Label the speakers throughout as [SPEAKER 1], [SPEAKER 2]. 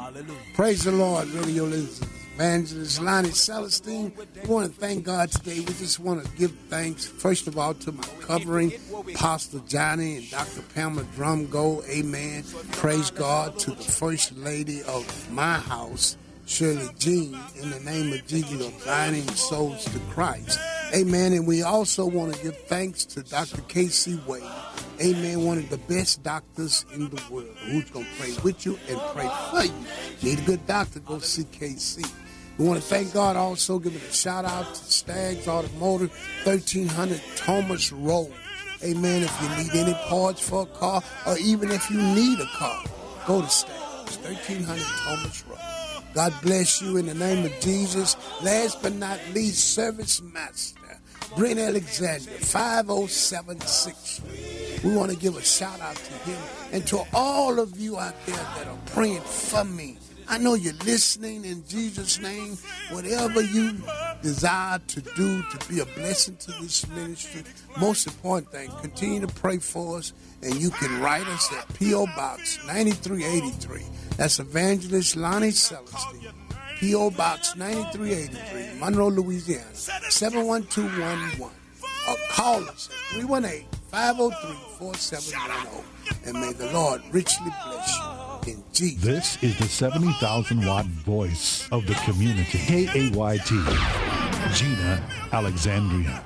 [SPEAKER 1] Hallelujah.
[SPEAKER 2] Praise the Lord, radio listeners. Evangelist Lonnie Celestine. We want to thank God today. We just want to give thanks, first of all, to my covering, Pastor Johnny and Dr. Pamela Drumgo. Amen. Praise God. To the First Lady of my house, Shirley Jean, in the name of Jesus, of guiding souls to Christ. Amen. And we also want to give thanks to Dr. K.C. Wade. Amen. One of the best doctors in the world, who's going to pray with you and pray for you. Need a good doctor, go see KC. We want to thank God also, giving a shout out to Staggs Automotive, 1300 Thomas Road. Amen. If you need any parts for a car, or even if you need a car, go to Staggs, 1300 Thomas Road. God bless you in the name of Jesus. Last but not least, Service Master, Brent Alexander, 5076. We want to give a shout out to him and to all of you out there that are praying for me. I know you're listening in Jesus' name. Whatever you desire to do to be a blessing to this ministry, most important thing, continue to pray for us, and you can write us at P.O. Box 9383. That's Evangelist Lonnie Celestine. P.O. Box 9383, Monroe, Louisiana, 71211. Or call us at 318-503-4710. And may the Lord richly bless you in Jesus.
[SPEAKER 3] This is the 70,000-watt voice of the community. KAYT, Gina Alexandria.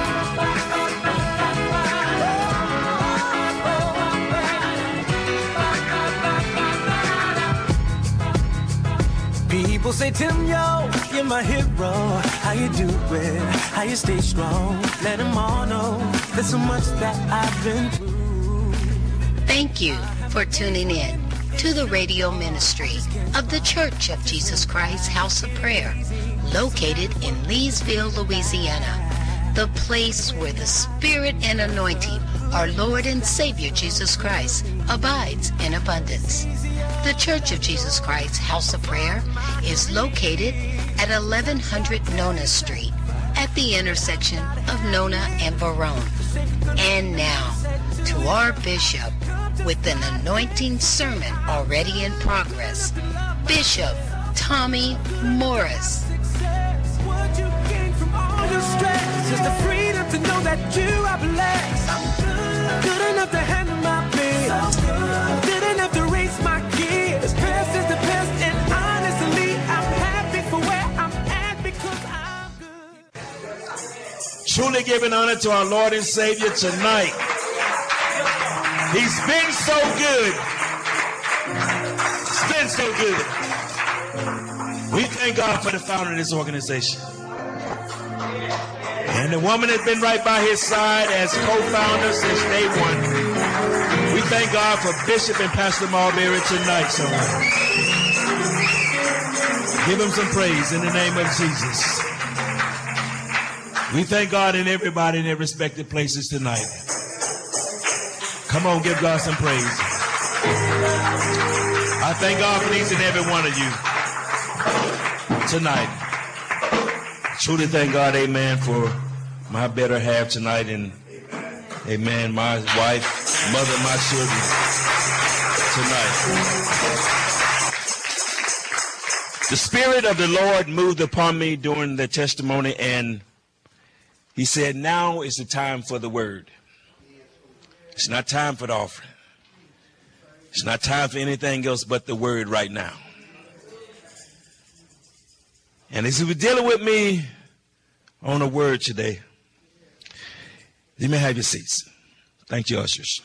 [SPEAKER 4] People say, Tim, yo, you're my hero. How you do it? How you stay strong? Let them all know there's so much that I've been through.
[SPEAKER 5] Thank you for tuning in to the radio ministry of the Church of Jesus Christ House of Prayer, located in Leesville, Louisiana, the place where the Spirit and anointing, our Lord and Savior Jesus Christ, abides in abundance. The Church of Jesus Christ House of Prayer is located at 1100 Nona Street at the intersection of Nona and Verone. And now, to our Bishop with an anointing sermon already in progress, Bishop Tommy Morris.
[SPEAKER 4] What you gain from all your stress, just the freedom to know that you are blessed. I'm good enough to handle my bills. I'm good enough to raise my kids. Best is the best, and honestly, I'm happy for where I'm at because I'm good.
[SPEAKER 6] Truly giving honor to our Lord and Savior tonight. He's been so good. He's been so good. We thank God for the founder of this organization. And the woman has been right by his side as co-founder since day one. We thank God for Bishop and Pastor Marbury tonight. So give him some praise in the name of Jesus. We thank God in everybody in their respective places tonight. Come on, give God some praise. I thank God for each and every one of you tonight. Truly thank God, amen, for my better half tonight, and amen, my wife, mother, my children tonight. The Spirit of the Lord moved upon me during the testimony, and he said, now is the time for the word. It's not time for the offering. It's not time for anything else but the word right now. And as he was dealing with me on a word today, you may have your seats. Thank you, ushers.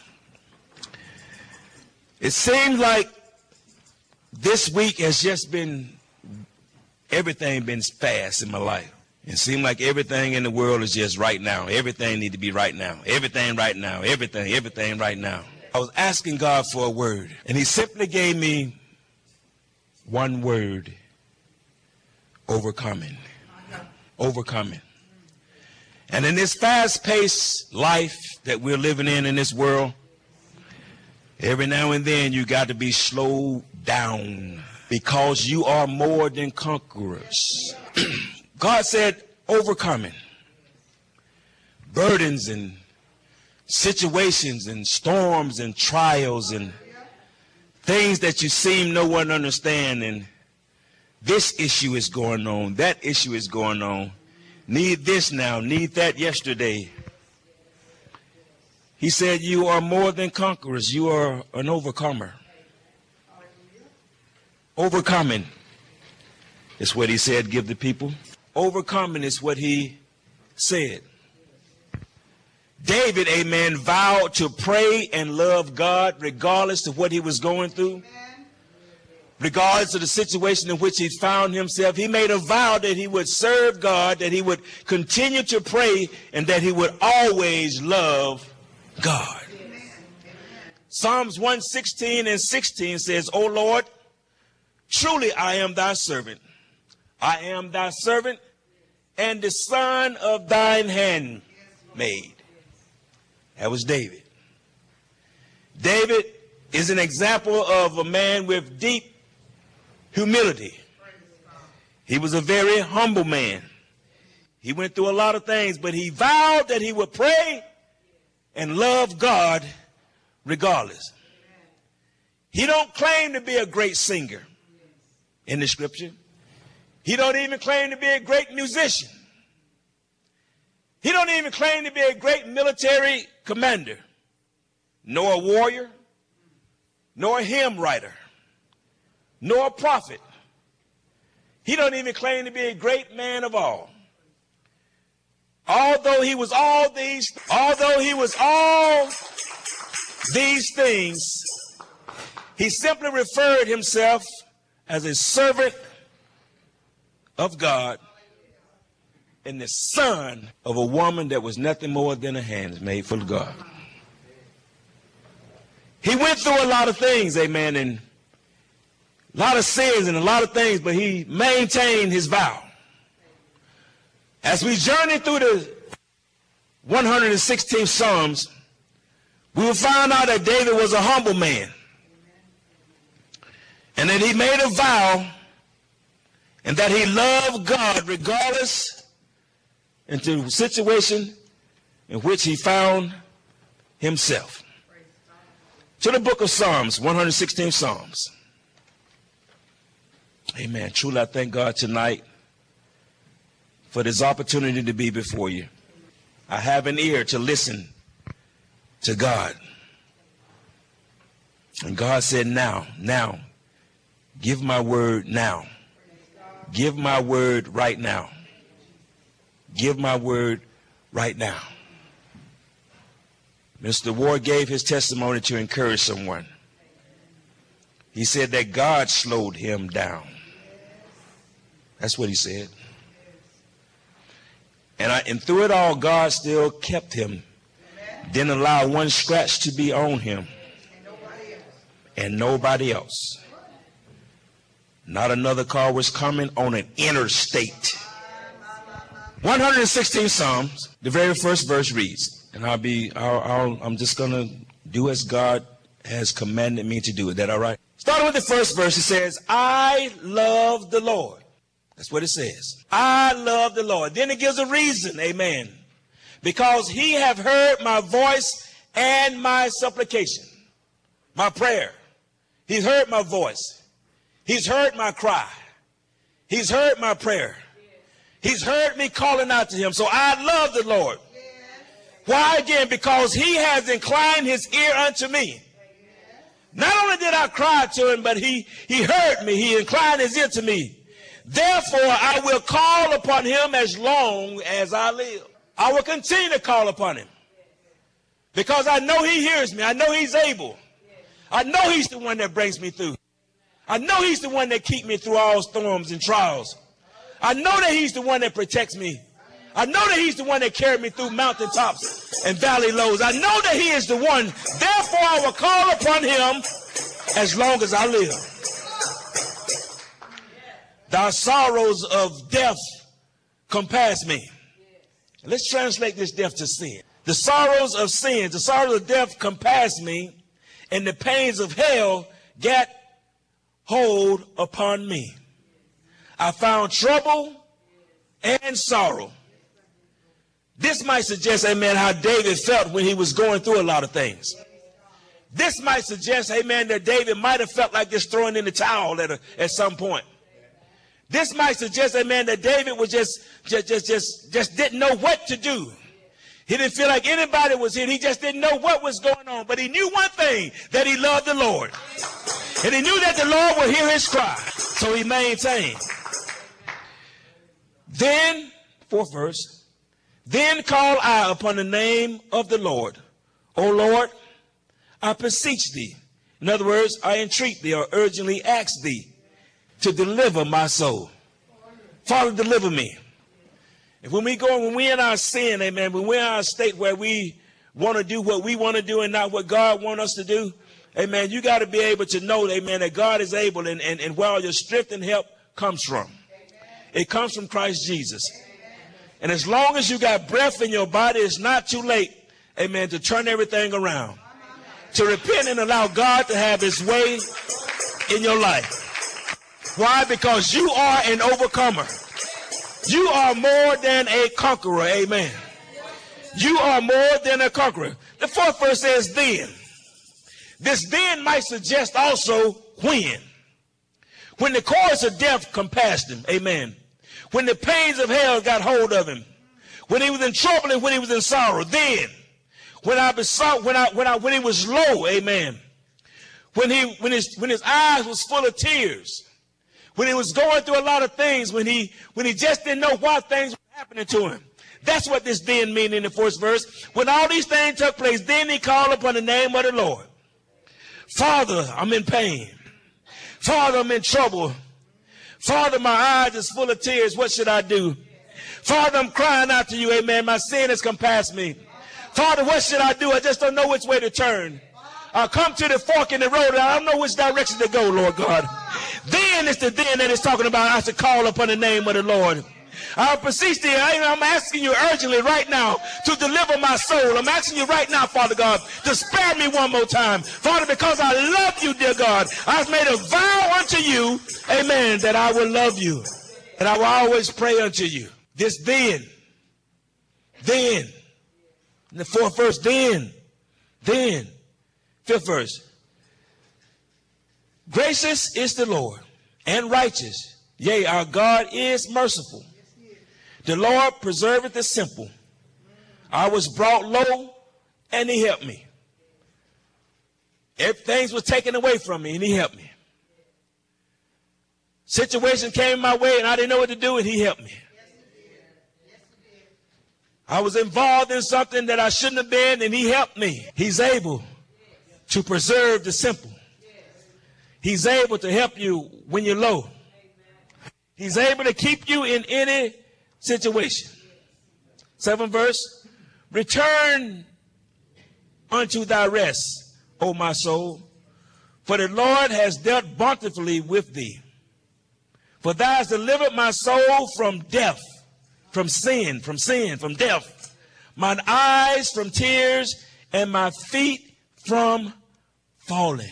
[SPEAKER 6] It seems like this week has just been, everything been fast in my life. It seems like everything in the world is just right now. Everything need to be right now. Everything right now. Everything right now. I was asking God for a word, and he simply gave me one word: overcoming. Overcoming. And in this fast-paced life that we're living in this world, every now and then you got to be slowed down, because you are more than conquerors. God said overcoming burdens and situations and storms and trials and things that you seem no one understand, and this issue is going on, that issue is going on, need this now, need that yesterday. He said, you are more than conquerors. You are an overcomer. Overcoming is what he said, give the people. Overcoming is what he said. David, amen, vowed to pray and love God regardless of what he was going through. Regardless of the situation in which he found himself. He made a vow that he would serve God, that he would continue to pray, and that he would always love God. Psalms 116 and 16 says, O Lord, truly I am thy servant. I am thy servant and the son of thine handmaid. That was David. David is an example of a man with deep humility. He was a very humble man. He went through a lot of things, but he vowed that he would pray and love God regardless. He don't claim to be a great singer in the scripture. He don't even claim to be a great musician. He don't even claim to be a great military commander, nor a warrior, nor a hymn writer, nor a prophet. He don't even claim to be a great man of all. Although he was all these things, he simply referred himself as a servant of God and the son of a woman that was nothing more than a handmaid for God. He went through a lot of things, amen, and a lot of sins and a lot of things, but he maintained his vow. As we journey through the 116th Psalms, we will find out that David was a humble man, and that he made a vow, and that he loved God regardless into the situation in which he found himself. To the book of Psalms, 116 Psalms. Amen. Truly, I thank God tonight for this opportunity to be before you. I have an ear to listen to God. And God said, now, give my word now. Give my word right now. Give my word right now. Mr. Ward gave his testimony to encourage someone. He said that God slowed him down. That's what he said. And through it all, God still kept him. Didn't allow one scratch to be on him. And nobody else. Not another car was coming on an interstate. 116 Psalms, the very first verse reads, and I'm just going to do as God has commanded me to do. Is that all right? Starting with the first verse, it says, I love the Lord. That's what it says. I love the Lord. Then it gives a reason, amen. Because he have heard my voice and my supplication, my prayer. He's heard my voice. He's heard my cry. He's heard my prayer. He's heard me calling out to him. So I love the Lord. Why again? Because he has inclined his ear unto me. Not only did I cry to him, but he heard me. He inclined his ear to me. Therefore, I will call upon him as long as I live. I will continue to call upon him. Because I know he hears me. I know he's able. I know he's the one that brings me through. I know he's the one that keeps me through all storms and trials. I know that he's the one that protects me. I know that he's the one that carried me through mountaintops and valley lows. I know that he is the one. Therefore, I will call upon him as long as I live. Thy sorrows of death compass me. Let's translate this death to sin. The sorrows of sin, the sorrows of death compass me, and the pains of hell get hold upon me. I found trouble and sorrow. This might suggest, amen, how David felt when he was going through a lot of things. This might suggest, amen, that David might have felt like just throwing in the towel at some point. This might suggest, amen, that David was just didn't know what to do. He didn't feel like anybody was here. He just didn't know what was going on. But he knew one thing, that he loved the Lord. And he knew that the Lord would hear his cry. So he maintained. Then, fourth verse, then call I upon the name of the Lord. O Lord, I beseech thee. In other words, I entreat thee or urgently ask thee to deliver my soul. Father, deliver me. And when we're in our sin, amen, when we're in our state where we want to do what we want to do and not what God wants us to do, amen, you got to be able to know, amen, that God is able and where all your strength and help comes from. Amen. It comes from Christ Jesus. Amen. And as long as you got breath in your body, it's not too late, amen, to turn everything around. Amen. To repent and allow God to have his way in your life. Why? Because you are an overcomer. You are more than a conqueror. Amen. You are more than a conqueror. The fourth verse says then. This then might suggest also when. When the cords of death compassed him. Amen. When the pains of hell got hold of him. When he was in trouble and when he was in sorrow. Then. When he was low. Amen. When his eyes was full of tears. When he was going through a lot of things, when he just didn't know why things were happening to him. That's what this then means in the first verse. When all these things took place, then he called upon the name of the Lord. Father, I'm in pain. Father, I'm in trouble. Father, my eyes is full of tears. What should I do? Father, I'm crying out to you. Amen. My sin has compassed me. Father, what should I do? I just don't know which way to turn. I come to the fork in the road and I don't know which direction to go, Lord God. Then it's the then that it's talking about. I should call upon the name of the Lord. I beseech thee. I'm asking you urgently right now to deliver my soul. I'm asking you right now, Father God, to spare me one more time. Father, because I love you, dear God, I've made a vow unto you, amen, that I will love you. And I will always pray unto you. This then. In the fourth verse, then. Fifth verse. Gracious is the Lord and righteous. Yea, our God is merciful. The Lord preserveth the simple. I was brought low and he helped me. Things were taken away from me and he helped me. Situation came my way and I didn't know what to do and he helped me. I was involved in something that I shouldn't have been and he helped me. He's able to preserve the simple. He's able to help you when you're low. He's able to keep you in any situation. 7th verse. Return unto thy rest, O my soul, for the Lord has dealt bountifully with thee. For thou hast delivered my soul from death, from death, mine eyes from tears, and my feet from falling.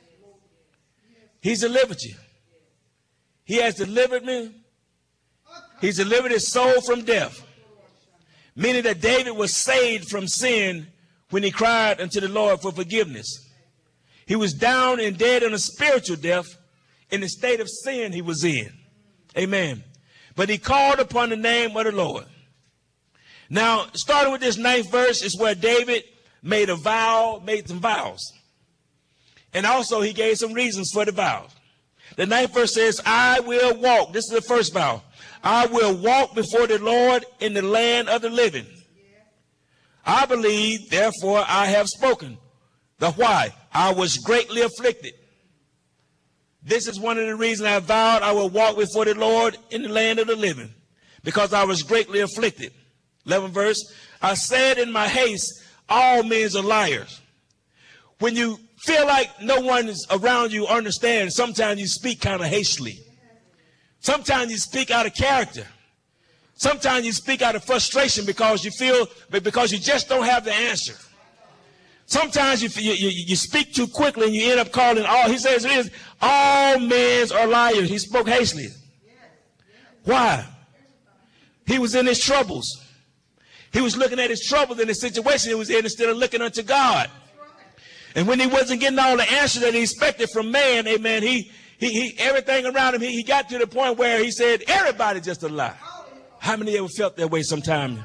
[SPEAKER 6] He's delivered you. He has delivered me. He's delivered his soul from death. Meaning that David was saved from sin when he cried unto the Lord for forgiveness. He was down and dead in a spiritual death in the state of sin he was in. Amen. But he called upon the name of the Lord. Now, starting with this 9th verse is where David made some vows. And also he gave some reasons for the vows. The 9th verse says, I will walk. This is the first vow. I will walk before the Lord in the land of the living. I believe, therefore I have spoken. The why? I was greatly afflicted. This is one of the reasons I vowed I will walk before the Lord in the land of the living. Because I was greatly afflicted. 11th verse. I said in my haste, all men are liars. When you feel like no one is around you understands, sometimes you speak kind of hastily. Sometimes you speak out of character. Sometimes you speak out of frustration because you just don't have the answer. Sometimes you speak too quickly and you end up calling all. He says it is all men are liars. He spoke hastily. Why? He was in his troubles. He was looking at his troubles in the situation he was in instead of looking unto God. And when he wasn't getting all the answers that he expected from man, amen, he everything around him, he got to the point where he said, everybody's just a lie. How many ever felt that way sometime?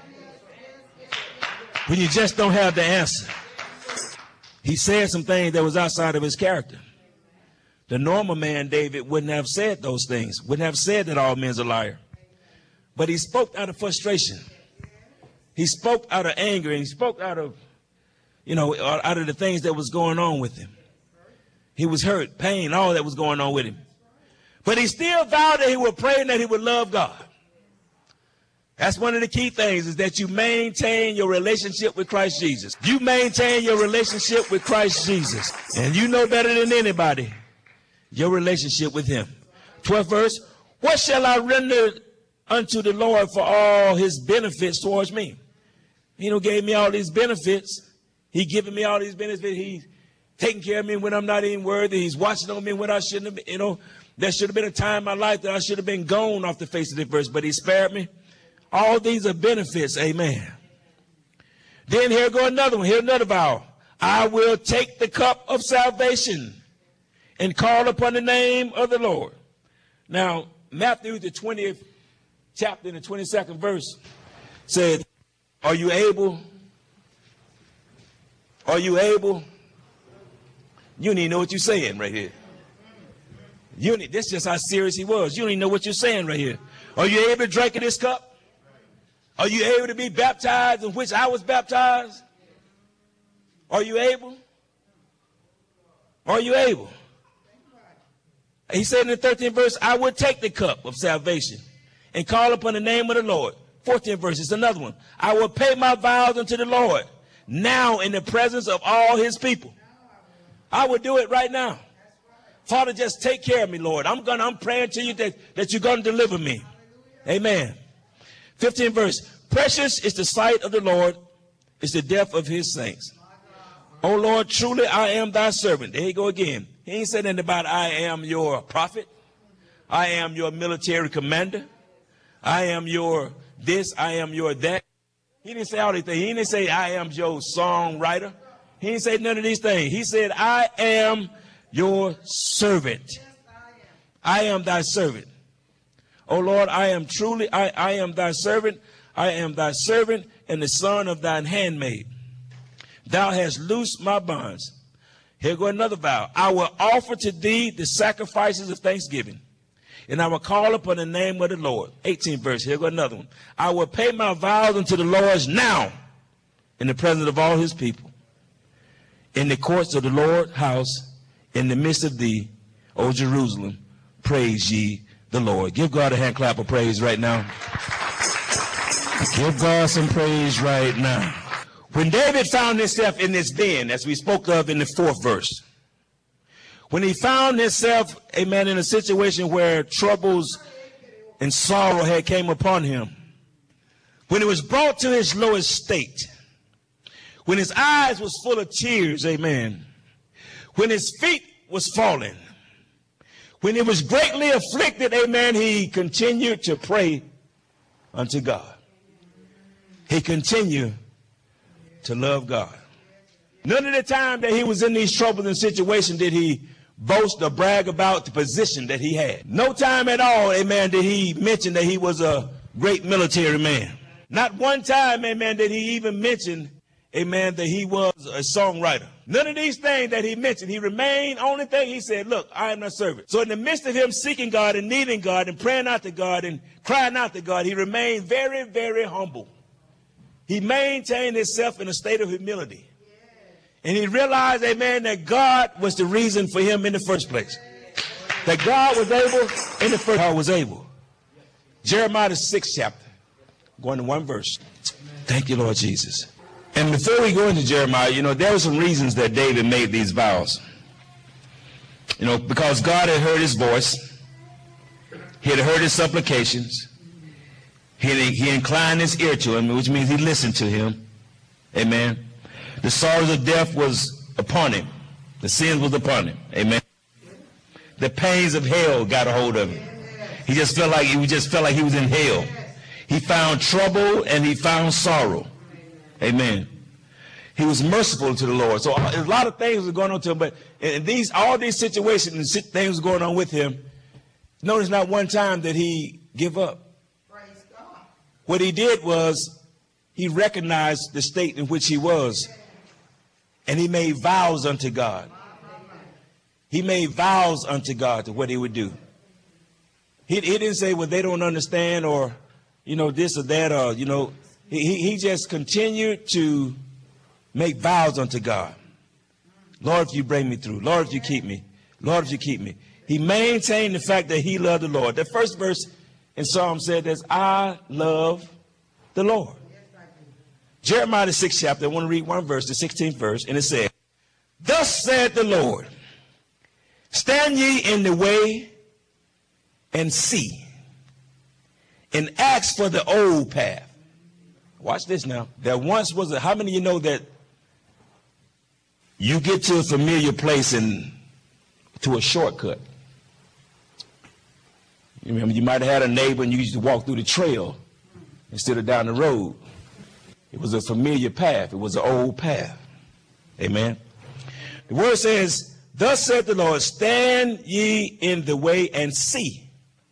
[SPEAKER 6] When you just don't have the answer. He said some things that was outside of his character. The normal man, David, wouldn't have said those things, wouldn't have said that all men's a liar. But he spoke out of frustration. He spoke out of anger, and he spoke out of, out of the things that was going on with him. He was hurt, pain, all that was going on with him. But he still vowed that he would pray and that he would love God. That's one of the key things, is that you maintain your relationship with Christ Jesus. You maintain your relationship with Christ Jesus. And you know better than anybody your relationship with him. 12th verse, what shall I render unto the Lord for all his benefits towards me? He gave me all these benefits. He giving me all these benefits. He's taking care of me when I'm not even worthy. He's watching on me when I shouldn't have been. There should have been a time in my life that I should have been gone off the face of the verse, but he spared me. All these are benefits, amen. Then here go another one. Here another vow. I will take the cup of salvation and call upon the name of the Lord. Now, Matthew, the 20th chapter, in the 22nd verse, said, are you able? Are you able? You don't even know what you're saying right here. That's just how serious he was. You don't even know what you're saying right here. Are you able to drink of this cup? Are you able to be baptized in which I was baptized? Are you able? Are you able? He said in the 13th verse, I will take the cup of salvation and call upon the name of the Lord. 14th verse, it's another one. I will pay my vows unto the Lord now in the presence of all his people. I will do it right now. Father, just take care of me, Lord. I'm praying to you that you're going to deliver me. Amen. 15th verse, precious is the sight of the Lord, is the death of his saints. Oh Lord, truly I am thy servant. There you go again. He ain't said anything about I am your prophet. I am your military commander. I am your this, I am your that. He didn't say all these things. He didn't say I am your songwriter. He didn't say none of these things. He said I am your servant. I am thy servant. Oh Lord, I am thy servant. I am thy servant and the son of thine handmaid. Thou hast loosed my bonds. Here go another vow. I will offer to thee the sacrifices of thanksgiving, and I will call upon the name of the Lord. 18th verse. Here go another one. I will pay my vows unto the Lord now in the presence of all his people. In the courts of the Lord's house, in the midst of thee, O Jerusalem, praise ye the Lord. Give God a hand clap of praise right now. Give God some praise right now. When David found himself in this den, as we spoke of in the 4th verse, when he found himself, amen, in a situation where troubles and sorrow had came upon him, when it was brought to his lowest state, when his eyes was full of tears, amen, when his feet was falling, when he was greatly afflicted, amen, he continued to pray unto God. He continued to love God. None of the time that he was in these troubles and situations did he boast or brag about the position that he had. No time at all, amen, did he mention that he was a great military man. Not one time, amen, did he even mention, amen, that he was a songwriter. None of these things that he mentioned. He remained, only thing he said, look, I am thy servant. So in the midst of him seeking God and needing God and praying out to God and crying out to God, he remained very, very humble. He maintained himself in a state of humility. And he realized, amen, that God was the reason for him in the first place. That God was able, in the first, God was able. Jeremiah the 6th chapter, going to one verse. Thank you, Lord Jesus. And before we go into Jeremiah, there were some reasons that David made these vows. Because God had heard his voice. He had heard his supplications. He inclined his ear to him, which means he listened to him. Amen. The sorrows of death was upon him. The sins was upon him. Amen. The pains of hell got a hold of him. He just felt like he was in hell. He found trouble and he found sorrow. Amen. He was merciful to the Lord. So a lot of things were going on to him, but all these situations and things were going on with him. Notice not one time that he give up.
[SPEAKER 1] Praise God.
[SPEAKER 6] What he did was he recognized the state in which he was, and he made vows unto God. He made vows unto God to what he would do. He didn't say, well, they don't understand, or, this or that, or, he just continued to make vows unto God. Lord, if you bring me through. Lord, if you keep me. Lord, if you keep me. He maintained the fact that he loved the Lord. The first verse in Psalm said this, I love the Lord. Jeremiah the 6th chapter, I want to read one verse, the 16th verse, and it said, thus said the Lord, stand ye in the way and see, and ask for the old path. Watch this now. There once was how many of you know that you get to a familiar place and to a shortcut? You remember, you might have had a neighbor and you used to walk through the trail instead of down the road. It was a familiar path. It was an old path. Amen. The word says, thus said the Lord, stand ye in the way and see.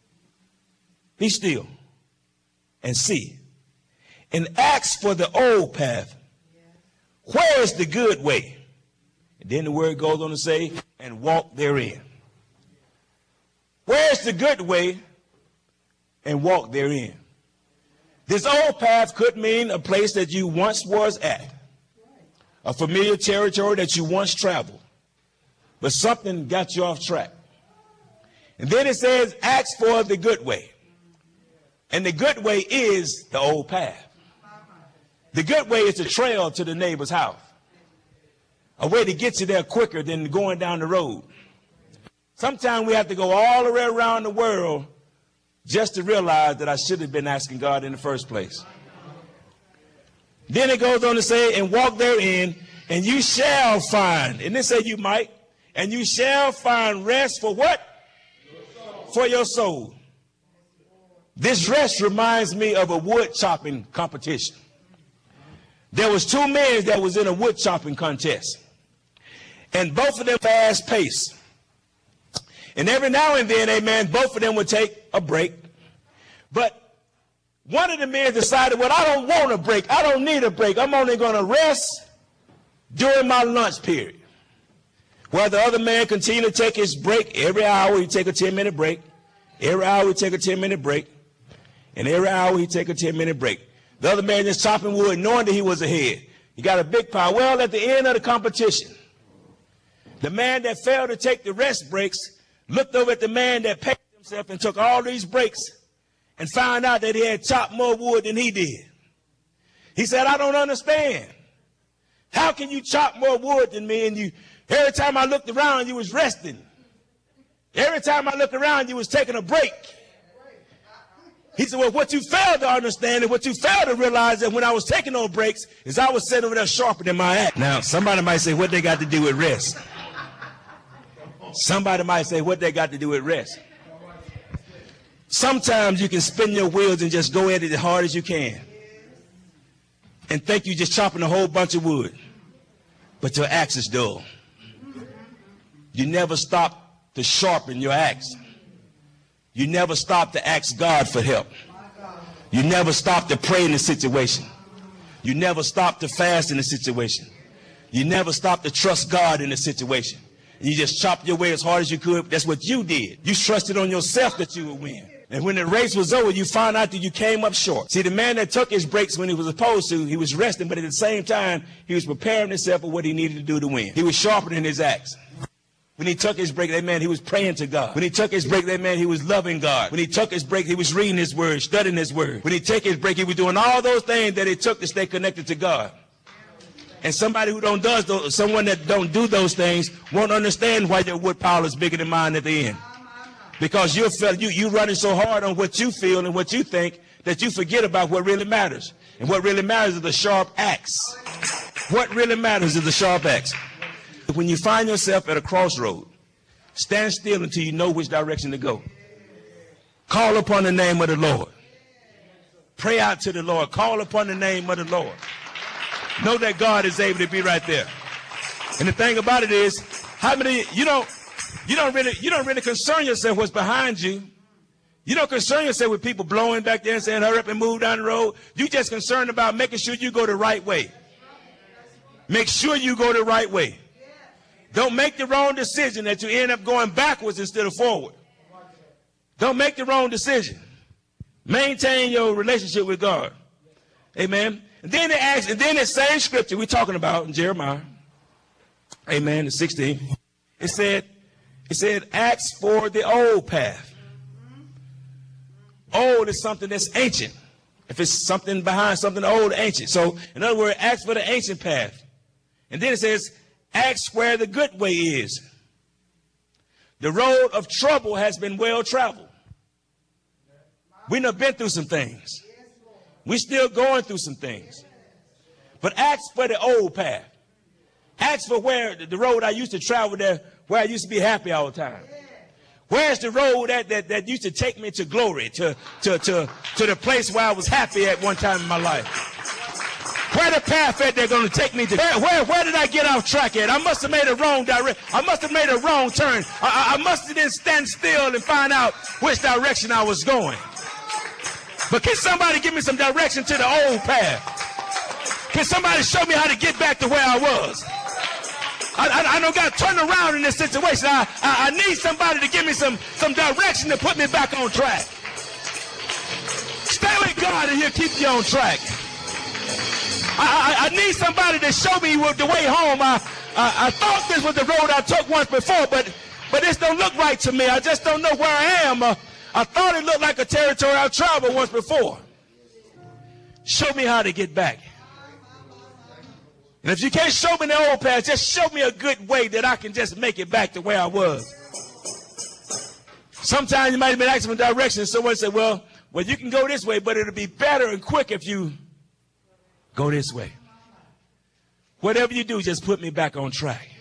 [SPEAKER 6] Be still and see. And ask for the old path. Where is the good way? And then the word goes on to say, and walk therein. Where's the good way? And walk therein. This old path could mean a place that you once was at. A familiar territory that you once traveled. But something got you off track. And then it says, ask for the good way. And the good way is the old path. The good way is the trail to the neighbor's house. A way to get you there quicker than going down the road. Sometimes we have to go all the way around the world just to realize that I should have been asking God in the first place. Then it goes on to say, and walk therein, and you shall find, and it said you might, and you shall find rest for what? For your soul. This rest reminds me of a wood chopping competition. There was two men that was in a wood chopping contest. And both of them fast paced. And every now and then, amen, both of them would take a break. But one of the men decided, well, I don't want a break. I don't need a break. I'm only going to rest during my lunch period. While the other man continued to take his break. Every hour he'd take a 10-minute break. Every hour he'd take a 10-minute break. And every hour he'd take a 10-minute break. The other man just chopping wood, knowing that he was ahead. He got a big pile. Well, at the end of the competition, the man that failed to take the rest breaks looked over at the man that paced himself and took all these breaks and found out that he had chopped more wood than he did. He said, I don't understand. How can you chop more wood than me? And every time I looked around, you was resting. Every time I looked around, you was taking a break. He said, well, what you failed to understand and what you failed to realize that when I was taking those breaks is I was sitting over there sharpening my axe. Now, somebody might say, what they got to do with rest? Somebody might say, what they got to do with rest? Sometimes you can spin your wheels and just go at it as hard as you can and think you're just chopping a whole bunch of wood, but your axe is dull. You never stop to sharpen your axe. You never stop to ask God for help. You never stop to pray in the situation. You never stop to fast in the situation. You never stop to trust God in the situation. You just chopped your way as hard as you could. That's what you did. You trusted on yourself that you would win. And when the race was over, you found out that you came up short. See, the man that took his breaks when he was supposed to, he was resting, but at the same time, he was preparing himself for what he needed to do to win. He was sharpening his axe. When he took his break, that man, he was praying to God. When he took his break, that man, he was loving God. When he took his break, he was reading his word, studying his word. When he took his break, he was doing all those things that it took to stay connected to God. And somebody who someone that don't do those things won't understand why your wood pile is bigger than mine at the end. Because you running so hard on what you feel and what you think that you forget about what really matters. And what really matters is the sharp axe. What really matters is the sharp axe. When you find yourself at a crossroad, stand still until you know which direction to go. Call upon the name of the Lord. Pray out to the Lord. Call upon the name of the Lord. Know that God is able to be right there. And the thing about it is, how many you don't really concern yourself what's behind you. You don't concern yourself with people blowing back there and saying, hurry up and move down the road. You just concerned about making sure you go the right way. Make sure you go the right way. Don't make the wrong decision that you end up going backwards instead of forward. Don't make the wrong decision. Maintain your relationship with God. Amen. And then it asks, and then the same scripture we're talking about in Jeremiah, amen, the 16, it said, ask for the old path. Old is something that's ancient. If it's something behind something old, ancient. So, in other words, ask for the ancient path. And then it says, ask where the good way is. The road of trouble has been well traveled. We done been through some things. We're still going through some things. But ask for the old path. Ask for where the road I used to travel there, where I used to be happy all the time. Where's the road that used to take me to glory, to the place where I was happy at one time in my life? Where the path at they're going to take me to? Where did I get off track at? I must have made a wrong direction. I must have made a wrong turn. I must have didn't stand still and find out which direction I was going. But can somebody give me some direction to the old path? Can somebody show me how to get back to where I was? I don't got to turn around in this situation. I need somebody to give me some direction to put me back on track. Stay with God and He'll keep you on track. I need somebody to show me the way home. I thought this was the road I took once before, but this don't look right to me. I just don't know where I am. I thought it looked like a territory I've traveled once before. Show me how to get back. And if you can't show me the old path, just show me a good way that I can just make it back to where I was. Sometimes you might have been asking for direction, and someone said, well, you can go this way, but it'll be better and quick if you go this way. Whatever you do, just put me back on track.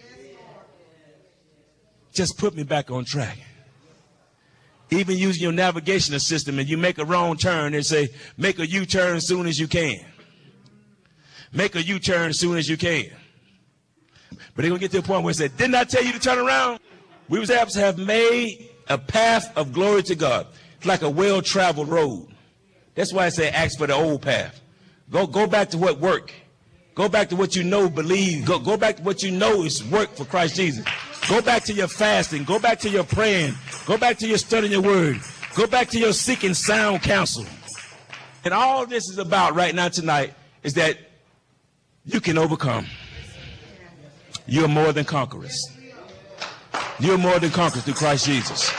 [SPEAKER 6] Just put me back on track. Even using your navigational system, and you make a wrong turn, and say, make a U-turn as soon as you can. Make a U-turn as soon as you can. But they're going to get to a point where it said, didn't I tell you to turn around? We was able to have made a path of glory to God. It's like a well-traveled road. That's why I say ask for the old path. Go back to what worked. Go back to what you know, believe. Go back to what you know is work for Christ Jesus. Go back to your fasting. Go back to your praying. Go back to your studying your word. Go back to your seeking sound counsel. And all this is about right now tonight is that you can overcome. You're more than conquerors. You're more than conquerors through Christ Jesus.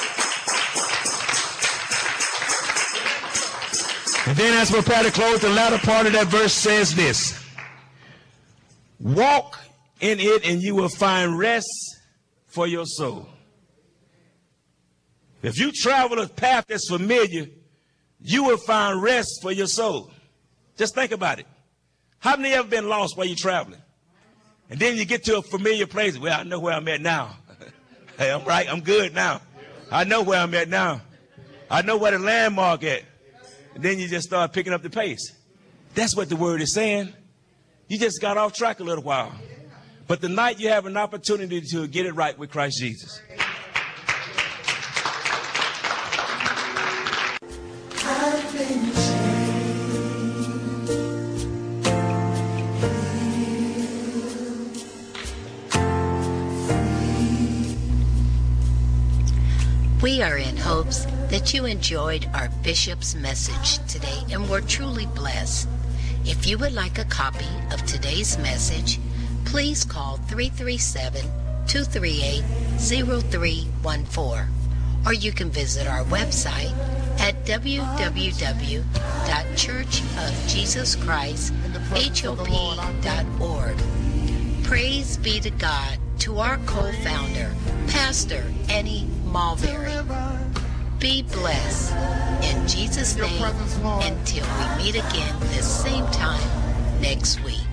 [SPEAKER 6] And then as we're prepared to close, the latter part of that verse says this. Walk in it and you will find rest for your soul. If you travel a path that's familiar, you will find rest for your soul. Just think about it. How many ever been lost while you're traveling? And then you get to a familiar place. Well, I know where I'm at now. Hey, I'm right. I'm good now. I know where I'm at now. I know where the landmark at. And then you just start picking up the pace. That's what the word is saying. You just got off track a little while. But tonight you have an opportunity to get it right with Christ Jesus.
[SPEAKER 5] We are in hopes that you enjoyed our bishop's message today and were truly blessed. If you would like a copy of today's message, please call 337-238-0314, or you can visit our website at www.churchofjesuschristhop.org. Praise be to God, to our co-founder, Pastor Annie Mulberry. Be blessed in Jesus' name until we meet again this same time next week.